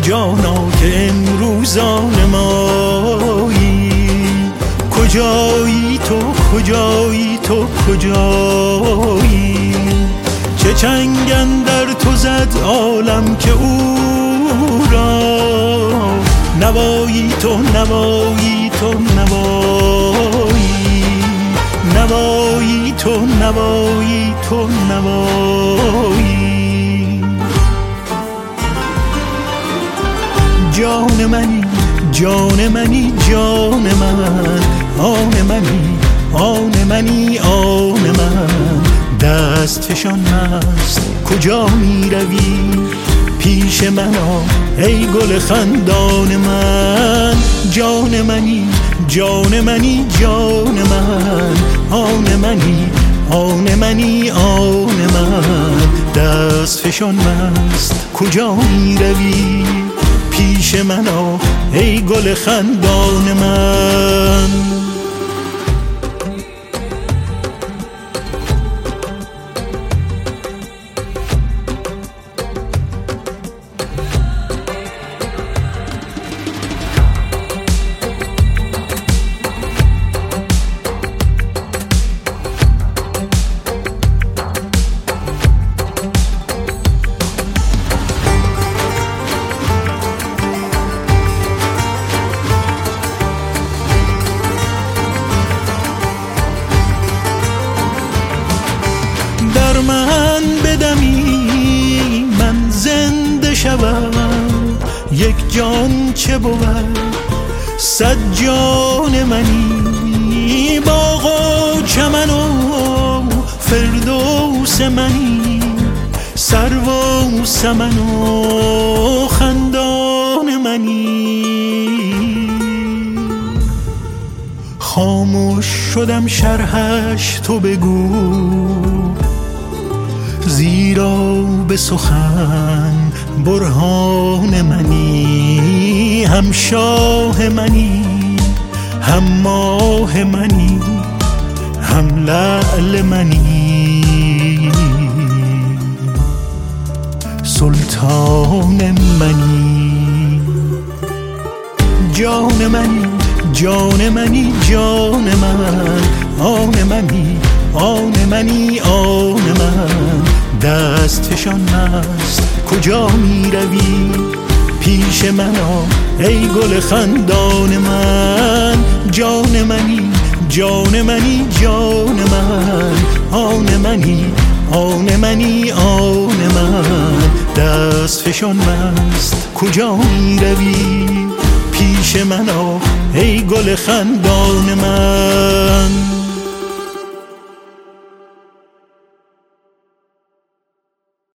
جانا که امروز آن مایی. کجایی تو کجایی تو کجایی؟ چه چنگ اندر تو زد عالم که او را نوایی تو نوایی تو نوایی، نوایی تو نوایی تو نوایی. جان منی جان منی جان من، آن منی آن منی آن من. دست فشان مست کجا می روی؟ پیش من آ ای گل خندان من. جان منی جان منی جان من، آن منی آن منی آن من. دست فشان مست کجا می روی؟ پیش من آ ای گل خندان من. در من بدمی من زنده شوم، یک جان چه بود صد جان منی. باغ و چمن و فردوس منی، سرو و سمن و خندان منی. خاموش شدم شرحش تو بگو، زیرا به سخن برهان منی. هم شاه منی هم ماه منی هم لعل منی. سلطان منی. جان منی جان منی جان من، آن منی آن منی آن من. دست فشان مست کجا می روی؟ پیش من آ ای گل خندان من. جان منی جان منی جان من، آن منی آن منی آن من. دست فشان مست کجا می روی؟ پیش من آ ای گل خندان من.